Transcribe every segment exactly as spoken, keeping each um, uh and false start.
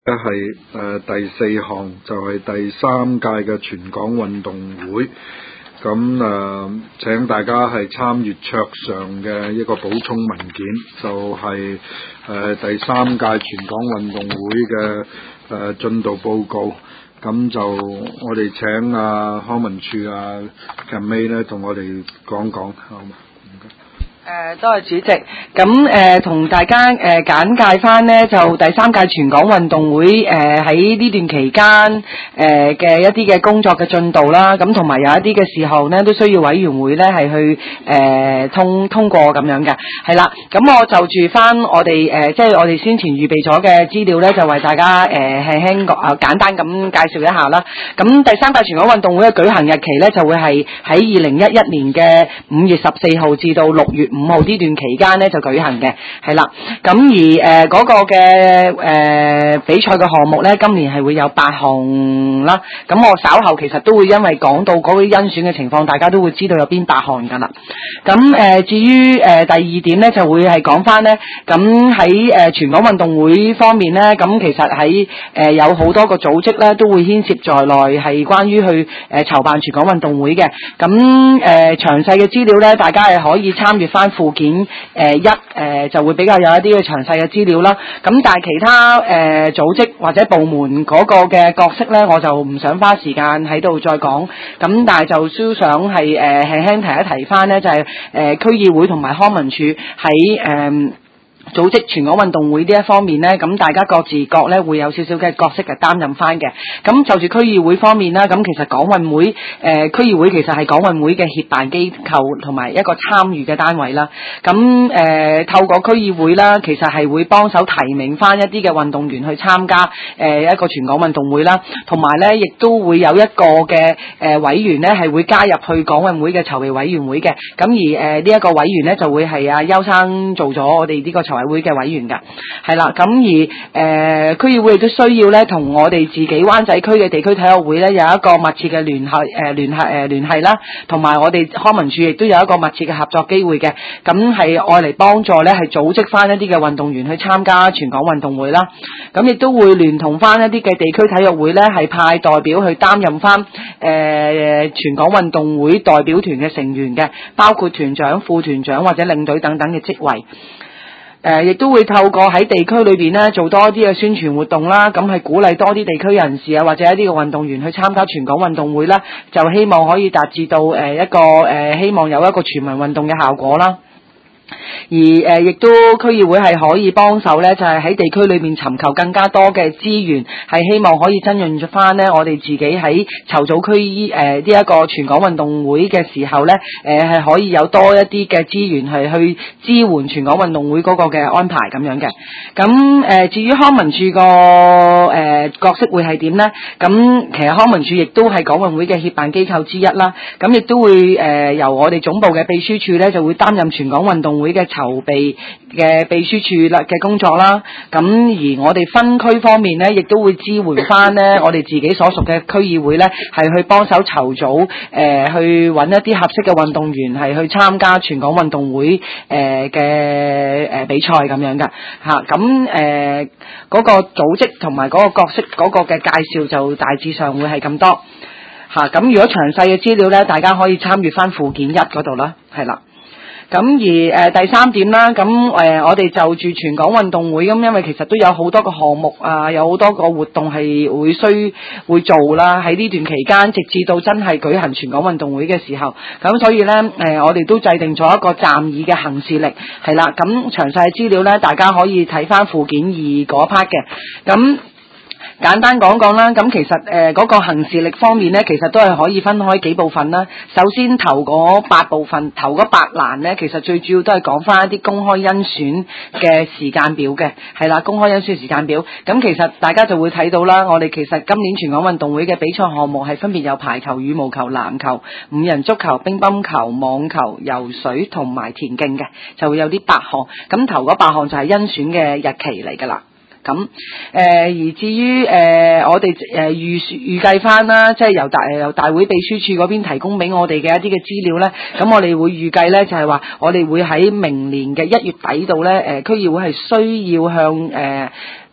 咧係誒第四項就係、是、第三屆嘅全港運動會，咁誒、呃、請大家係參閱桌上嘅一個補充文件，就係、是、誒、呃、第三屆全港運動會嘅誒進度報告。咁就我哋請啊康文署啊近尾咧同我哋講講，好嘛？ 誒、呃，多謝主席。咁誒，同、呃、大家誒、呃、簡介翻呢，就第三屆全港運動會誒喺呢段期間誒嘅一啲嘅工作嘅進度啦，咁同埋有一啲嘅事項呢，都需要委員會呢係去誒、呃、通通過咁樣嘅。係啦，咁我就住翻我哋誒、呃，即係我哋先前預備咗嘅資料呢，就為大家誒輕輕誒簡單咁介紹一下啦。咁第三屆全港運動會嘅舉行日期呢，就會係喺二零一一年嘅五月十四號至到六月五號呢段期間咧就舉行嘅，係啦。咁而誒嗰、呃那個嘅誒、呃、比賽嘅項目咧，今年係會有八項啦。咁我稍後其實都會因為講到嗰啲甄選嘅情況，大家都會知道有邊八項噶啦。咁誒、呃、至於誒、呃、第二點咧，就會係講翻咧。咁喺誒全港運動會方面咧，咁其實喺誒、呃、有好多個組織咧都會牽涉在內，係關於去誒籌、呃、辦全港運動會嘅。咁誒、呃、詳細嘅資料咧，大家係可以參閱翻附件誒、呃、一誒、呃、就會比較有一啲嘅詳細嘅資料啦。咁但係其他誒、呃、組織或者部門嗰個嘅角色咧，我就唔想花時間喺度再講。咁但係就都想係誒輕輕提一提翻咧，就係、是、誒、呃、區議會同埋康文署喺誒。呃組織全港運動會呢一方面呢，咁大家各自各咧會有少少嘅角色嘅擔任翻嘅。咁就住區議會方面啦，咁其實港運會誒、呃、區議會其實係港運會嘅協辦機構同埋一個參與嘅單位啦。咁誒、呃、透過區議會啦，其實係會幫手提名翻一啲嘅運動員去參加誒、呃、一個全港運動會啦，同埋咧亦都會有一個嘅誒、呃、委員咧係會加入去港運會嘅籌備委員會嘅。咁而誒呢一個委員咧就會係阿邱生做咗我哋呢個籌委會嘅委員噶，係啦，咁而誒、呃、區議會亦都需要咧，同我哋自己灣仔區嘅地區體育會咧有一個密切嘅聯繫誒聯繫誒聯繫啦，同埋我哋康文署亦都有一個密切嘅合作機會嘅，咁係愛嚟幫助咧係組織翻一啲嘅運動員去參加全港運動會啦，咁亦都會聯同翻一啲嘅地區體育會咧係派代表去擔任翻誒、呃、全港運動會代表團嘅成員嘅，包括團長、副團長或者領隊等等嘅職位。誒、呃，亦都會透過喺地區裏邊咧做多啲嘅宣傳活動啦，咁係鼓勵多啲地區人士啊，或者一啲嘅運動員去參加全港運動會啦，就希望可以達至到誒、呃、一個誒、呃、希望有一個全民運動嘅效果啦。而誒、呃，亦都區議會係可以幫手咧，就係、是、喺地區裏面尋求更加多嘅資源，係希望可以增潤翻咧我哋自己喺籌組區誒呢一個全港運動會嘅時候咧，誒、呃、係可以有多一啲嘅資源係去支援全港運動會嗰個嘅安排咁樣嘅。咁誒、呃，至於康文署個誒角色會係點咧？咁其實康文署亦都係港運會嘅協辦機構之一啦。咁亦都會誒、呃、由我哋總部嘅秘書處咧，就會擔任全港運動會嘅籌備嘅秘書處啦嘅工作啦，咁而我哋分區方面咧，亦都會支援翻咧我哋自己所屬嘅區議會咧，係去幫手籌組誒、呃，去揾一啲合適嘅運動員係去參加全港運動會誒嘅誒比賽咁樣噶吓，咁誒嗰個組織同埋嗰個角色嗰個嘅介紹就大致上會係咁多吓，咁、啊、如果詳細嘅資料咧，大家可以參閱翻附件一嗰度啦，係啦。咁而誒、呃、第三點啦，咁誒、呃、我哋就住全港運動會咁，因為其實都有好多個項目啊，有好多個活動係會需會做啦。喺呢段期間，直至到真係舉行全港運動會嘅時候，咁所以咧誒、呃，我哋都制定咗一個暫議嘅行事曆，係啦。咁詳細嘅資料咧，大家可以睇翻附件二嗰 part 嘅，咁。簡單講講啦，咁其實誒嗰、呃那個行事曆方面咧，其實都係可以分開幾部分啦。首先頭嗰八部分，頭嗰八欄咧，其實最主要都係講翻一啲公開甄選嘅時間表嘅，係啦，公開甄選時間表。咁其實大家就會睇到啦，我哋其實今年全港運動會嘅比賽項目係分別有排球、羽毛球、籃球、五人足球、乒乓球、網球、游水同埋田徑嘅，就會有啲八項。咁頭嗰八項就係甄選嘅日期嚟㗎啦。咁誒、呃，而至於誒、呃，我哋誒、呃、預預計翻啦，即係由大由大會秘書處嗰邊提供俾我哋嘅一啲嘅資料咧，咁我哋會預計咧就係、是、話，我哋會喺明年嘅一月底度咧，誒、呃、區議會係需要向誒。呃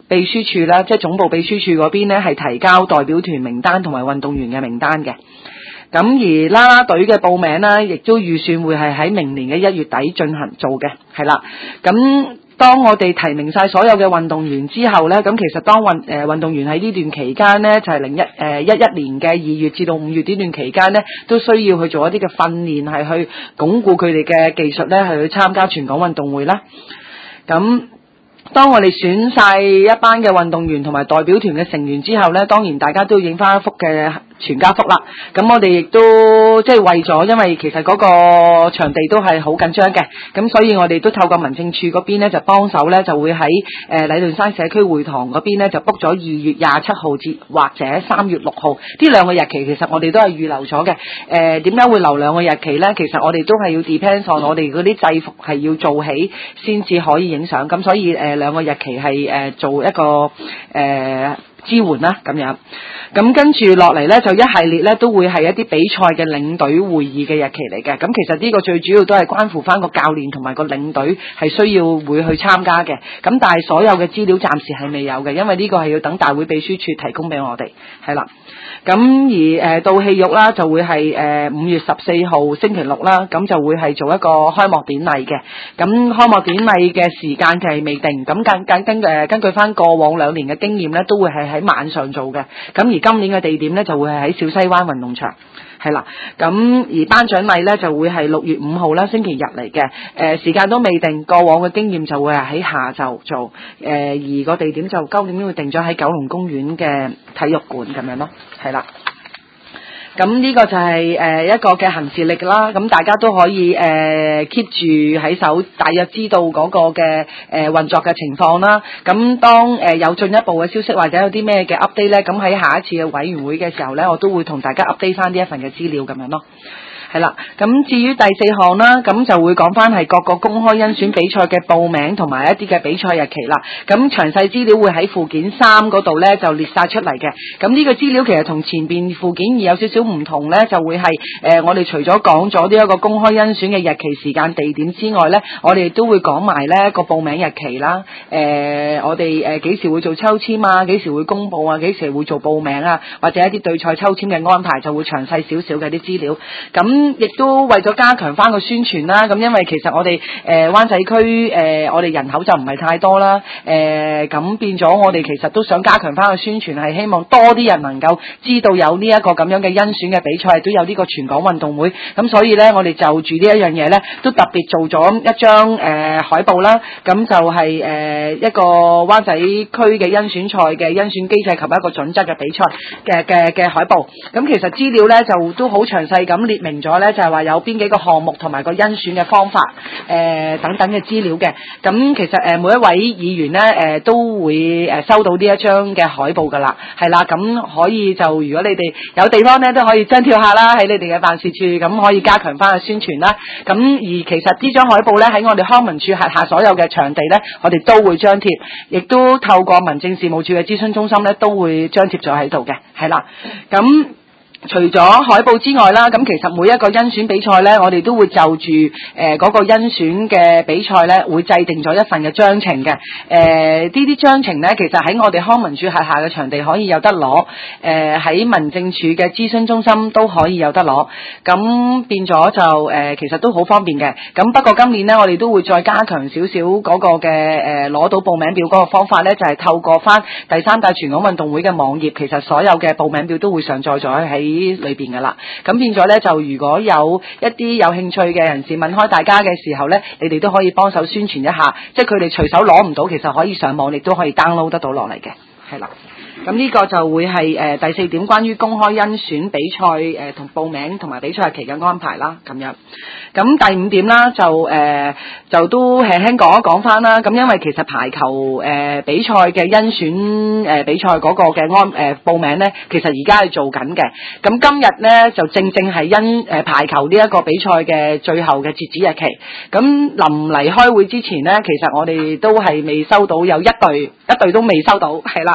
秘書處啦，即係總部秘書處嗰邊咧係提交代表團名單同埋運動員嘅名單嘅。咁而啦啦隊嘅報名啦，亦都預算會係喺明年嘅一月底進行做嘅，係啦。咁當我哋提名晒所有嘅運動員之後咧，咁其實當運誒運動員喺呢段期間咧，就係零一誒一一年嘅二月至到五月呢段期間咧，都需要去做一啲嘅訓練，係去鞏固佢哋嘅技術咧，係去參加全港運動會啦。咁當我哋選晒一班嘅運動員同埋代表團嘅成員之後咧，當然大家都要影翻一幅嘅全家福啦。咁我哋亦都即係為咗，因為其實嗰個場地都係好緊張嘅，咁所以我哋都透過民政處嗰邊咧就幫手咧，就會喺誒禮頓山社區會堂嗰邊咧就 book 咗二月廿七號至或者三月六號呢兩個日期，其實我哋都係預留咗嘅。誒點解會留兩個日期咧？其實我哋都係要 depends on 我哋嗰啲制服係要做起先至可以影相，咁所以誒、呃、兩個日期係誒、呃、做一個誒。呃支援啦咁樣，咁跟住落嚟呢，就一系列呢都會係一啲比賽嘅領隊會議嘅日期嚟嘅。咁其實呢個最主要都係關乎翻個教練同埋個領隊係需要會去參加嘅。咁但係所有嘅資料暫時係未有嘅，因為呢個係要等大會秘書處提供俾我哋，係啦。咁而誒到戲肉啦，就會係誒五月十四號星期六啦，咁就會係做一個開幕典禮嘅。咁開幕典禮嘅時間就係未定，咁根根根誒根據翻過往兩年嘅經驗咧，都會係喺晚上做嘅。咁而今年嘅地點咧就會係喺小西灣運動場。係啦，咁而頒獎禮咧就會係六月五號啦，星期日嚟嘅。誒、呃、時間都未定，過往嘅經驗就會係喺下晝做。誒、呃、而個地點就究竟會定咗喺九龍公園嘅體育館咁樣咯，係啦。咁呢個就係誒一個嘅行事歷啦，咁大家都可以誒 keep 住喺手，大約知道嗰個嘅誒運作嘅情況啦。咁當誒有進一步嘅消息或者有啲咩嘅 update 咧，咁喺下一次嘅委員會嘅時候咧，我都會同大家 update 翻呢一份嘅資料咁樣咯。係啦，咁至於第四項啦，咁就會講翻係各個公開甄選比賽嘅報名同埋一啲嘅比賽日期啦。咁詳細資料會喺附件三嗰度咧就列晒出嚟嘅。咁呢個資料其實同前邊附件二有少少唔同咧，就會係誒、呃、我哋除咗講咗呢一個公開甄選嘅日期、時間、地點之外咧，我哋都會講埋咧個報名日期啦。誒、呃，我哋誒幾時會做抽籤啊？幾時會公佈啊？幾時會做報名啊？或者一啲對賽抽籤嘅安排就會詳細少少嘅啲資料。咁咁亦都為咗加強翻個宣傳啦，咁因為其實我哋誒灣仔區誒、呃、我哋人口就唔係太多啦，誒、呃、咁變咗我哋其實都想加強翻個宣傳，係希望多啲人能夠知道有呢一個咁樣嘅甄選嘅比賽，都有呢個全港運動會，咁所以咧我哋就住呢一樣嘢咧，都特別做咗一張誒、呃、海報啦，咁就係、是、誒、呃、一個灣仔區嘅甄選賽嘅甄選機制及一個準則嘅比賽嘅嘅嘅海報，咁其實資料咧就都好詳細咁列明咗。咧就係話有邊幾個項目同埋個甄選嘅方法，誒、呃、等等嘅資料嘅。咁其實誒、呃、每一位議員咧誒、呃、都會誒收到呢一張嘅海報噶啦，係啦。咁可以就如果你哋有地方咧都可以張貼下啦，喺你哋嘅辦事處，咁可以加強翻個宣傳啦。咁而其實呢張海報咧喺我哋康文署轄下所有嘅場地咧，我哋都會張貼，亦都透過民政事務處嘅諮詢中心咧都會張貼咗喺度嘅，係啦。咁除咗海報之外啦，咁其實每一個甄選比賽咧，我哋都會就住誒嗰個甄選嘅比賽咧，會制定咗一份嘅章程嘅。誒、呃、呢啲章程咧，其實喺我哋康文署轄下嘅場地可以有得攞，誒、呃、喺民政處嘅諮詢中心都可以有得攞。咁變咗就誒、呃，其實都好方便嘅。咁不過今年咧，我哋都會再加強少少嗰個嘅誒攞到報名表嗰個方法咧，就係、是、透過翻第三屆全港運動會嘅網頁，其實所有嘅報名表都會上載咗喺裏邊噶啦，咁變咗咧就如果有一啲有興趣嘅人士問開大家嘅時候咧，你哋都可以幫手宣傳一下，即係佢哋隨手攞唔到，其實可以上網，亦都可以 download 得到落嚟嘅，係啦。咁呢個就會係誒、呃、第四點，關於公開甄選比賽誒同、呃、報名同埋比賽日期嘅安排啦，咁樣。咁第五點啦，就誒、呃、就都輕輕講一講翻啦。咁因為其實排球誒、呃、比賽嘅甄選誒、呃、比賽嗰個嘅安誒、呃、報名咧，其實而家係做緊嘅。咁今日咧就正正係因誒排球呢一個比賽嘅最後嘅截止日期。咁臨嚟開會之前咧，其實我哋都係未收到有一隊一隊都未收到，係啦。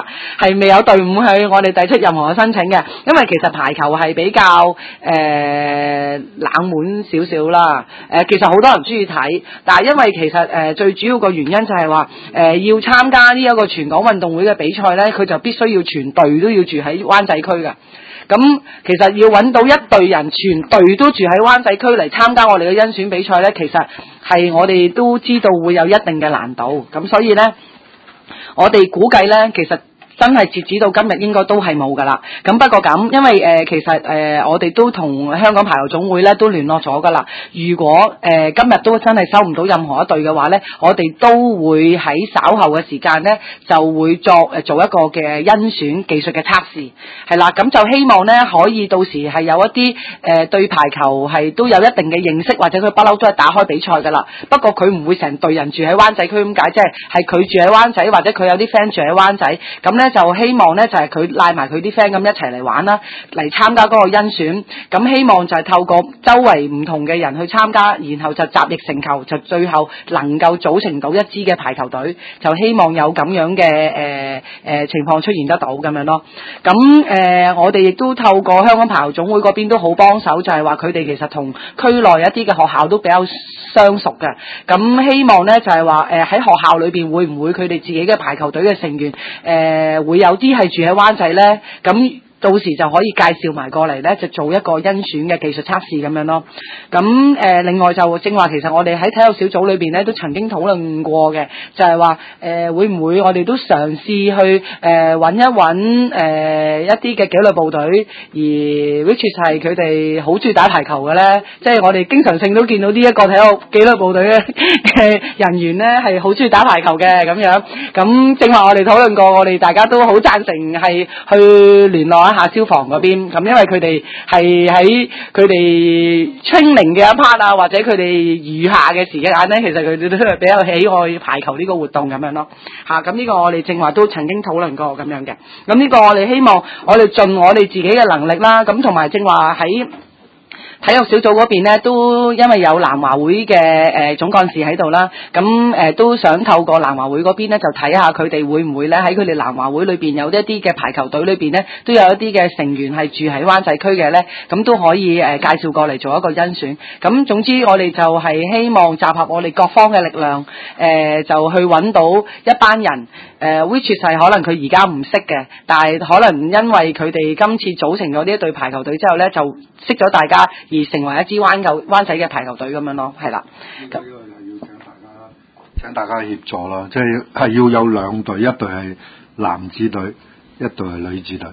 啦，係未有隊伍去我哋遞出任何嘅申請嘅，因為其實排球係比較誒、呃、冷門少少啦。誒、呃、其實好多人中意睇，但係因為其實誒、呃、最主要個原因就係話誒要參加呢一個全港運動會嘅比賽咧，佢就必須要全隊都要住喺灣仔區嘅。咁其實要揾到一隊人全隊都住喺灣仔區嚟參加我哋嘅甄選比賽呢，其實係我哋都知道會有一定嘅難度。咁所以呢，我哋估計呢，其實真係截止到今日應該都係冇㗎啦。咁不過咁，因為誒、呃、其實誒、呃、我哋都同香港排球總會咧都聯絡咗㗎啦。如果誒、呃、今日都真係收唔到任何一隊嘅話咧，我哋都會喺稍後嘅時間咧就會作誒做一個嘅甄選技術嘅測試，係啦。咁就希望咧可以到時係有一啲誒、呃、對排球係都有一定嘅認識，或者佢不嬲都係打開比賽㗎啦。不過佢唔會成隊人住喺灣仔區咁解，即係係佢住喺灣仔，或者佢有啲 friend 住喺灣仔咁咧。就希望咧就係佢拉埋佢啲 friend 咁一齊嚟玩啦，嚟參加嗰個甄選。咁希望就係透過周圍唔同嘅人去參加，然後就集腋成裘，就最後能夠組成到一支嘅排球隊。就希望有咁樣嘅誒誒情況出現得到咁樣咯。咁誒、呃、我哋亦都透過香港排球總會嗰邊都好幫手，就係話佢哋其實同區內一啲嘅學校都比較相熟嘅。咁希望咧就係話誒喺學校裏邊會唔會佢哋自己嘅排球隊嘅成員誒、呃會有啲係住喺灣仔咧，咁到時就可以介紹埋過嚟咧，就做一個甄選嘅技術測試咁樣咯。咁誒、呃，另外就正話，其實我哋喺體育小組裏邊咧都曾經討論過嘅，就係話誒會唔會我哋都嘗試去誒揾、呃、一揾誒、呃、一啲嘅紀律部隊，而 which 係佢哋好中意打排球嘅咧，即係我哋經常性都見到呢一個體育紀律部隊嘅人員咧係好中意打排球嘅咁樣。咁正話我哋討論過，我哋大家都好贊成係去聯絡下消防嗰邊，咁因為佢哋係喺佢哋 training 嘅一 part 啊，或者佢哋餘下嘅時間咧，其實佢哋都係比較喜愛排球呢個活動咁樣咯。嚇、啊，咁呢個我哋正話都曾經討論過咁樣嘅。咁呢個我哋希望我哋盡我哋自己嘅能力啦，咁同埋正話喺體育小組嗰邊咧，都因為有南華會嘅誒、呃、總幹事喺度啦，咁誒、呃、都想透過南華會嗰邊咧，就睇下佢哋會唔會咧喺佢哋南華會裏邊有一啲嘅排球隊裏邊咧，都有一啲嘅成員係住喺灣仔區嘅咧，咁都可以誒、呃、介紹過嚟做一個甄選。咁總之我哋就係希望集合我哋各方嘅力量，誒、呃、就去揾到一班人。誒、呃、which 係可能佢而家唔識嘅，但係可能因為佢哋今次組成咗呢一隊排球隊之後咧，就識咗大家而成為一支灣球灣仔嘅排球隊咁樣咯，係啦。 呢個就要請大家請大家協助啦，即係係要有兩隊，一隊係男子隊，一隊係女子隊。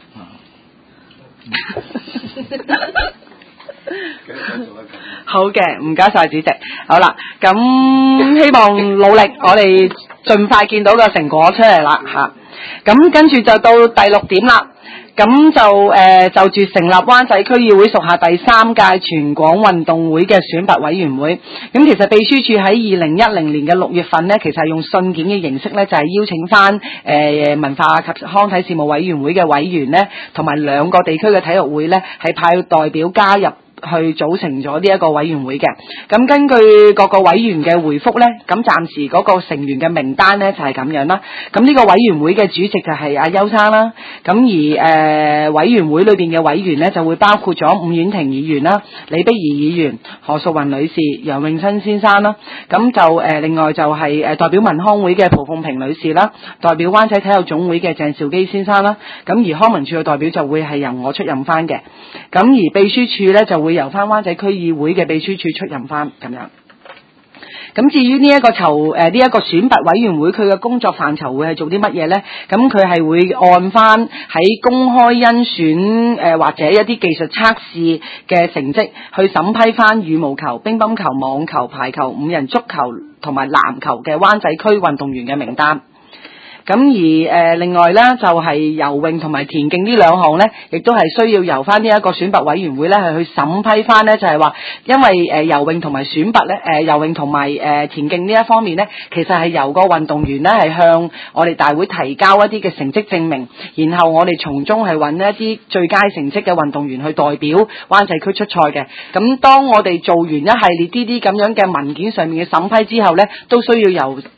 好嘅，唔該晒主席。好啦，咁希望努力，我哋盡快見到個成果出嚟啦嚇。咁跟住就到第六點啦。咁就誒、呃、就住成立灣仔區議會屬下第三屆全港運動會嘅選拔委員會。咁其實秘書處喺二零一零年嘅六月份呢，其實係用信件嘅形式呢，就係、是、邀請翻誒、呃、文化及康體事務委員會嘅委員呢，同埋兩個地區嘅體育會呢，係派代表加入去組成咗呢一個委員會嘅。咁根據各個委員嘅回覆呢，咁暫時嗰個成員嘅名單呢，就係、是、咁樣啦。咁呢個委員會嘅主席就係阿邱生啦。咁而誒、呃、委員會裏邊嘅委員呢，就會包括咗伍婉婷議員啦、李碧儀議員、何淑雲女士、楊永新先生啦。咁就誒、呃、另外就係誒代表民康會嘅蒲鳳萍女士啦，代表灣仔體育總會嘅鄭兆基先生啦。咁而康文署嘅代表就會係由我出任翻嘅。咁而秘書處呢，就會由翻灣仔區議會嘅秘書處出任翻咁樣。咁至於呢一個籌誒呢一個選拔委員會，佢嘅工作範疇會係做啲乜嘢呢？咁佢係會按翻喺公開甄選誒、呃、或者一啲技術測試嘅成績去審批翻羽毛球、乒乓球、網球、排球、五人足球同埋籃球嘅灣仔區運動員嘅名單。咁而誒、呃、另外咧就係、是、游泳同埋田徑呢兩項咧，亦都係需要由翻呢一個選拔委員會咧係去審批翻咧，就係、是、話因為誒、呃、游泳同埋選拔咧誒、呃、游泳同埋誒田徑呢一方面咧，其實係由個運動員咧係向我哋大會提交一啲嘅成績證明，然後我哋從中係揾一啲最佳成績嘅運動員去代表灣仔區出賽嘅。咁當我哋做完一系列呢啲咁樣嘅文件上面嘅審批之後咧，都需要由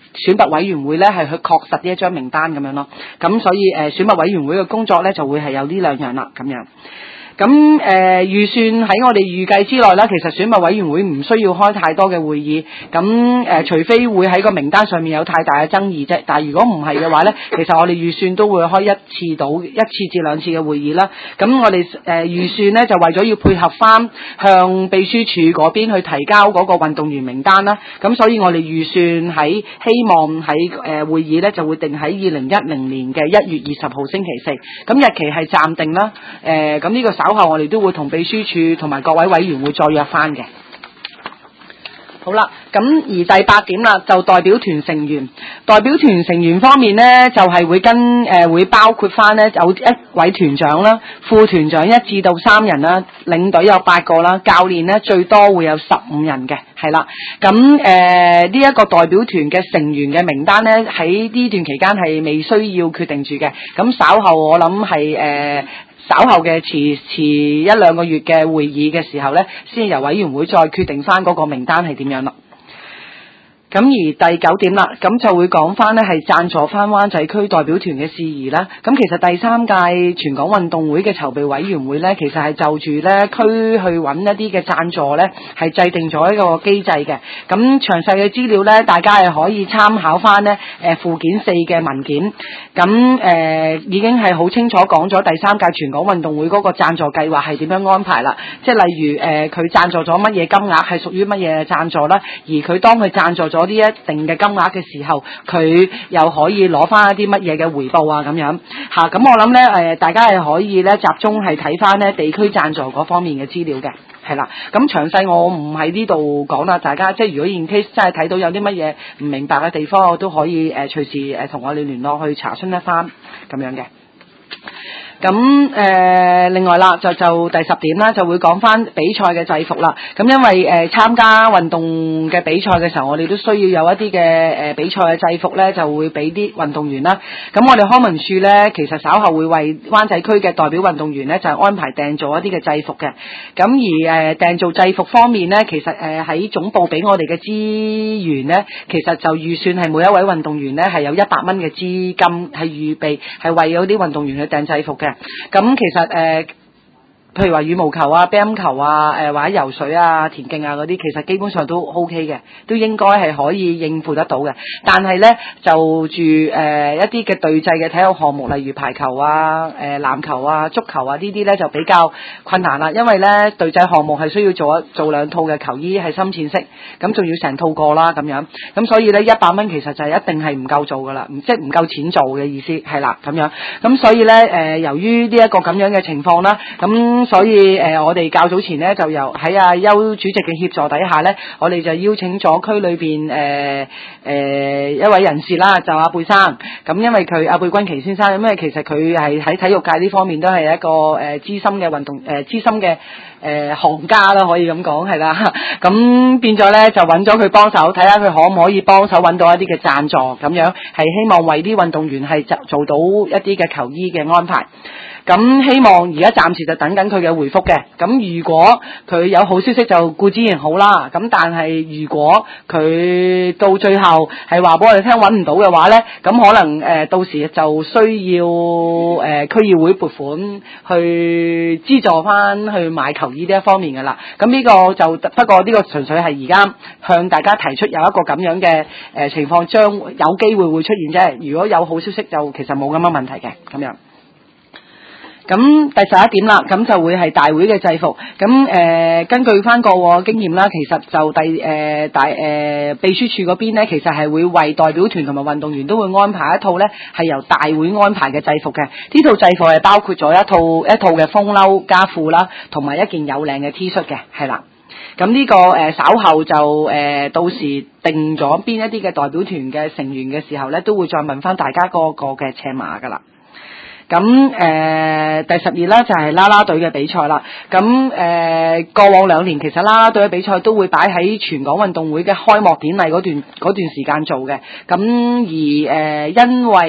選拔委員會咧係去確實呢一張名單咁樣咯。咁所以誒、呃、選拔委員會嘅工作咧就會係有呢兩樣啦咁樣。咁誒、呃、預算喺我哋預計之內啦，其實選拔委員會唔需要開太多嘅會議，咁誒、呃、除非會喺個名單上面有太大嘅爭議啫。但係如果唔係嘅話咧，其實我哋預算都會開一次到一次至兩次嘅會議啦。咁我哋誒、呃、預算咧就為咗要配合翻向秘書處嗰邊去提交嗰個運動員名單啦。咁所以我哋預算喺希望喺誒、呃、會議咧就會定喺二零一零年嘅一月二十號星期四。咁日期係暫定啦。誒咁呢個稍後我哋都會同秘書處同埋各位委員會再約翻嘅。好啦，咁而第八點啦，就代表團成員，代表團成員方面呢，就係、是、會跟誒、呃、會包括翻呢有一位團長啦，副團長一至到三人啦，領隊有八個啦，教練呢最多會有十五人嘅，係啦。咁誒呢一個代表團嘅成員嘅名單呢，喺呢段期間係未需要決定住嘅。咁稍後我諗係誒。稍後嘅遲遲一兩個月嘅會議嘅時候呢，先由委員會再決定翻嗰個名單係點樣啦。咁而第九點啦，咁就會講翻呢係贊助翻灣仔區代表團嘅事宜啦。咁其實第三屆全港運動會嘅籌備委員會呢，其實係就住呢區去揾一啲嘅贊助呢，係制定咗一個機制嘅。咁詳細嘅資料呢，大家係可以參考翻呢誒附件四嘅文件。咁誒、呃、已經係好清楚講咗第三屆全港運動會嗰個贊助計劃係點樣安排啦。即係例如誒佢贊助咗乜嘢金額係屬於乜嘢贊助啦，而佢當佢贊助咗啲一定嘅金額嘅時候，佢又可以攞翻一啲乜嘢嘅回報啊咁樣嚇。咁、啊、我諗咧誒，大家係可以咧集中係睇翻咧地區贊助嗰方面嘅資料嘅，係啦。咁詳細我唔喺呢度講啦，大家即係如果 in case 真係睇到有啲乜嘢唔明白嘅地方，我都可以誒、呃、隨時誒同我哋聯絡去查詢一翻咁樣嘅。咁誒、呃，另外啦，就就第十點啦，就會講翻比賽嘅制服啦。咁因為誒、呃、參加運動嘅比賽嘅時候，我哋都需要有一啲嘅誒比賽嘅制服咧，就會俾啲運動員啦。咁我哋康文署咧，其實稍後會為灣仔區嘅代表運動員咧，就係、安排訂做一啲嘅制服嘅。咁而誒訂做制服方面咧，其實誒喺、呃、總部俾我哋嘅資源咧，其實就預算係每一位運動員咧係有一百蚊嘅資金係預備，係為咗啲運動員去訂制服嘅。咁其實誒、呃，譬如話羽毛球啊、乒乓球啊、誒、呃、或者游水啊、田徑啊嗰啲，其實基本上都 OK 嘅，都應該係可以應付得到嘅。但係咧，就住誒、呃、一啲嘅隊制嘅體育項目，例如排球啊、誒、呃、籃球啊、足球啊呢啲咧，就比較困難啦。因為咧隊制項目係需要做一做兩套嘅球衣係深淺色，咁仲要成套過啦咁樣。咁所以咧一百蚊其實就係一定係唔夠做噶啦，唔即係唔夠錢做嘅意思係啦咁樣。咁所以咧誒、呃，由於呢一個咁樣嘅情況啦，咁所以誒、呃，我哋較早前咧就由喺阿邱主席嘅協助底下咧，我哋就邀請咗區裏邊誒誒一位人士啦，就阿貝生。咁因為佢阿貝君琪先生，因為其實佢係喺體育界呢方面都係一個誒、呃、資深嘅運動誒、呃、資深嘅誒、呃、行家啦，可以咁講係啦。咁變咗咧就揾咗佢幫手，睇下佢可唔可以幫手揾到一啲嘅贊助，咁樣係希望為啲運動員係做做到一啲嘅球衣嘅安排。咁希望而家暫時就等緊佢嘅回覆嘅。咁如果佢有好消息就固之然好啦。咁但係如果佢到最後係話俾我哋聽揾唔到嘅話呢，咁可能誒、呃、到時就需要誒、呃、區議會撥款去資助翻去買球衣呢一方面嘅啦。咁呢個就不過呢個純粹係而家向大家提出有一個咁樣嘅誒、呃、情況，將有機會會出現啫。如果有好消息就其實冇咁樣問題嘅咁樣。咁第十一點啦，咁就會係大會嘅制服。咁誒、呃，根據翻過往經驗啦，其實就第誒、呃、大誒、呃、秘書處嗰邊咧，其實係會為代表團同埋運動員都會安排一套咧，係由大會安排嘅制服嘅。呢套制服係包括咗一套一套嘅風褸加褲啦，同埋一件有領嘅 T 恤嘅，係啦。咁呢、這個誒、呃、稍後就誒、呃、到時定咗邊一啲嘅代表團嘅成員嘅時候咧，都會再問翻大家嗰個嘅尺碼噶啦。咁誒、呃、第十二啦，就係啦啦隊嘅比賽啦。咁誒、呃、過往兩年其實啦啦隊嘅比賽都會擺喺全港運動會嘅開幕典禮嗰段嗰段時間做嘅。咁而誒、呃、因為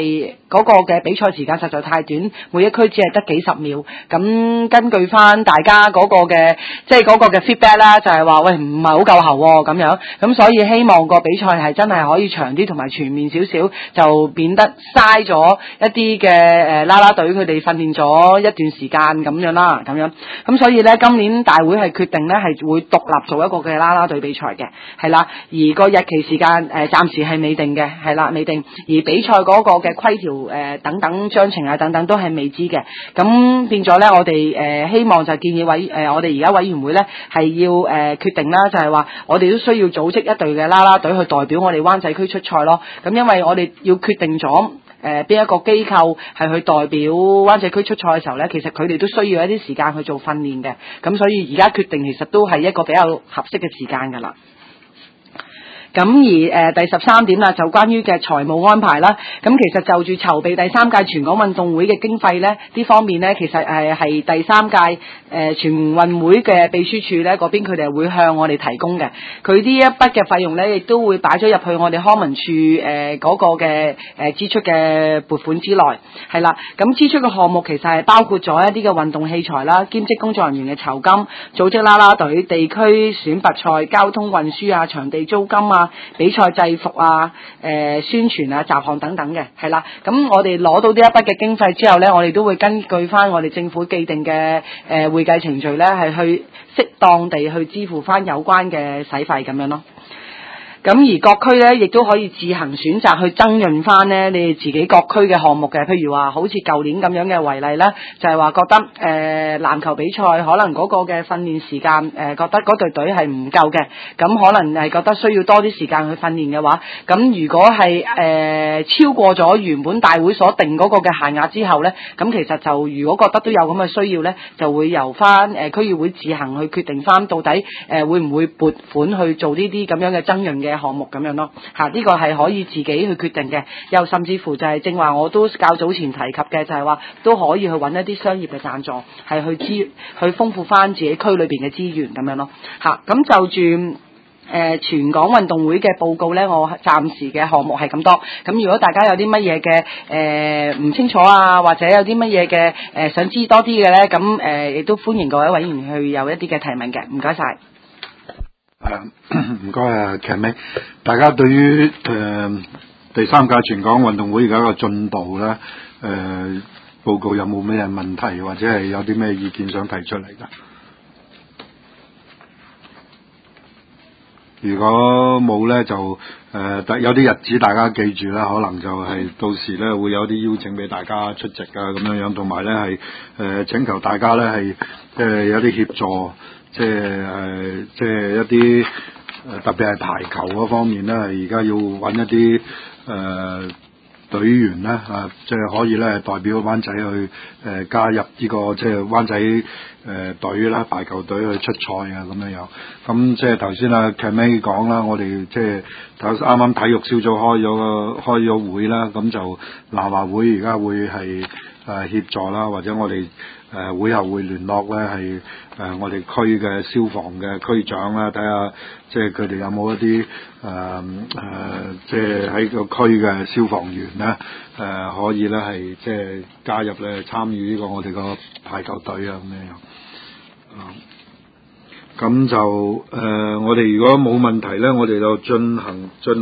嗰個嘅比賽時間實在太短，每一區只係得幾十秒。咁根據翻大家嗰個嘅即係嗰個嘅 feedback 啦，就係話喂唔係好夠喉喎咁樣。咁所以希望個比賽係真係可以長啲同埋全面少少，就變得嘥咗一啲嘅誒啦啦隊佢哋訓練咗一段時間咁樣啦，咁樣。咁所以咧今年大會係決定咧係會獨立做一個嘅啦啦隊比賽嘅，係啦。而個日期時間誒、呃、暫時係未定嘅，係啦未定。而比賽嗰個嘅規條誒、呃、等等章程啊等等都係未知嘅。咁變咗咧，我哋誒、呃、希望就建議委誒、呃、我哋而家委員會咧係要誒、呃、決定啦，就係、是、話我哋都需要組織一隊嘅啦啦隊去代表我哋灣仔區出賽咯。咁因為我哋要決定咗誒邊一個機構係去代表灣仔區出賽嘅時候咧，其實佢哋都需要一啲時間去做訓練嘅。咁所以而家決定其實都係一個比較合適嘅時間㗎啦。咁而誒、呃、第十三點啦，就關於嘅財務安排啦。咁其實就住籌備第三屆全港運動會嘅經費咧，呢方面咧，其實誒係第三屆誒、呃、全運會嘅秘書處咧嗰邊，佢哋係會向我哋提供嘅。佢呢一筆嘅費用咧，亦都會擺咗入去我哋康文署誒嗰、呃那個嘅誒、呃、支出嘅撥款之內，係啦。咁支出嘅項目其實係包括咗一啲嘅運動器材啦、兼職工作人員嘅酬金、組織啦啦隊、地區選拔賽、交通運輸啊、場地租金啊、比賽制服啊、誒、呃、宣傳啊、雜項等等嘅，係啦。咁我哋攞到呢一筆嘅經費之後呢，我哋都會根據翻我哋政府既定嘅誒、呃、會計程序呢，係去適當地去支付翻有關嘅使費咁樣咯。咁而各區咧，亦都可以自行選擇去增潤翻咧，你哋自己各區嘅項目嘅，譬如話好似舊年咁樣嘅為例啦，就係、是、話覺得誒、呃、籃球比賽可能嗰個嘅訓練時間誒、呃、覺得嗰隊隊係唔夠嘅，咁可能係覺得需要多啲時間去訓練嘅話，咁如果係誒、呃、超過咗原本大會所定嗰個嘅限額之後咧，咁其實就如果覺得都有咁嘅需要咧，就會由翻誒、呃、區議會自行去決定翻到底誒、呃、會唔會撥款去做呢啲咁樣嘅增潤嘅項目咁樣咯，嚇、這、呢個係可以自己去決定嘅，又甚至乎就係正話我都較早前提及嘅，就係話都可以去揾一啲商業嘅贊助，係去資去豐富翻自己區裏邊嘅資源咁樣咯，嚇咁就住誒、呃、全港運動會嘅報告呢，我暫時嘅項目係咁多，咁如果大家有啲乜嘢嘅誒唔清楚啊，或者有啲乜嘢嘅誒想知多啲嘅呢，咁誒亦都歡迎各位委員去有一啲嘅提問嘅，唔該晒。 誒唔該啊 Cammy， 大家對於誒、呃、第三屆全港運動會而家個進度咧，誒、呃、報告有冇咩問題，或者係有啲咩意見想提出嚟㗎？如果冇咧，就誒、呃、有啲日子大家記住啦，可能就係到時咧會有啲邀請俾大家出席啊咁樣樣，同埋咧係誒請求大家咧係誒有啲協助。即係誒、呃，即係一啲誒、呃，特別係排球嗰方面咧，而家要揾一啲誒、呃、隊員咧啊，即係可以咧代表灣仔去誒、呃、加入呢、這個即係灣仔誒、呃、隊啦，排球隊去出賽啊咁樣樣。咁即係頭先阿 Cammy 講啦，我哋即係頭啱啱體育小組開咗個開咗會啦，咁就南華會而家會係誒、呃、協助啦，或者我哋。誒、呃、會後會聯絡咧，係誒、呃、我哋區嘅消防嘅區長啦，睇下即係佢哋有冇一啲誒誒，即係喺個區嘅消防員咧，誒、呃、可以咧係即係加入咧參與呢個我哋個排球隊啊咁樣樣。啊，咁就誒、呃、我哋如果冇問題咧，我哋就進行進。